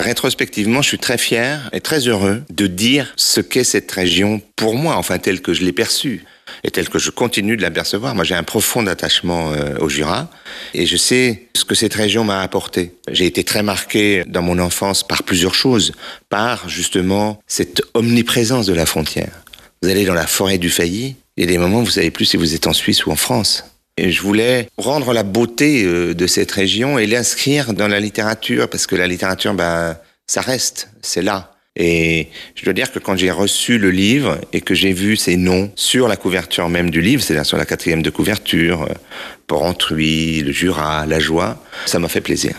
rétrospectivement, je suis très fier et très heureux de dire ce qu'est cette région pour moi, enfin telle que je l'ai perçue et telle que je continue de l'apercevoir. Moi, j'ai un profond attachement au Jura et je sais ce que cette région m'a apporté. J'ai été très marqué dans mon enfance par plusieurs choses, par justement cette omniprésence de la frontière. Vous allez dans la forêt du Failly, il y a des moments où vous ne savez plus si vous êtes en Suisse ou en France. Et je voulais rendre la beauté de cette région et l'inscrire dans la littérature, parce que la littérature, ça reste, c'est là. Et je dois dire que quand j'ai reçu le livre et que j'ai vu ces noms sur la couverture même du livre, c'est-à-dire sur la 4e de couverture, Porrentruy, le Jura, la Joie, ça m'a fait plaisir.